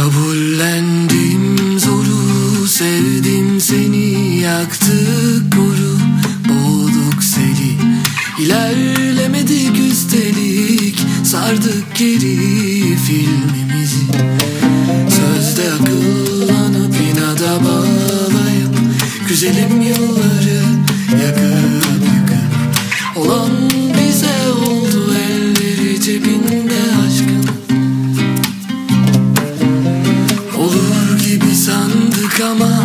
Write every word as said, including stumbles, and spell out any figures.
Kabullendim zoru, sevdim seni, yaktık boru, boğduk seni. İlerlemedik üstelik, sardık geri filmimizi. Sözde akıllanıp inada bağlayıp, güzelim yılları yakıp yıkıp, olan bize oldu, elleri cebinde aşkın. Olur gibi sandık ama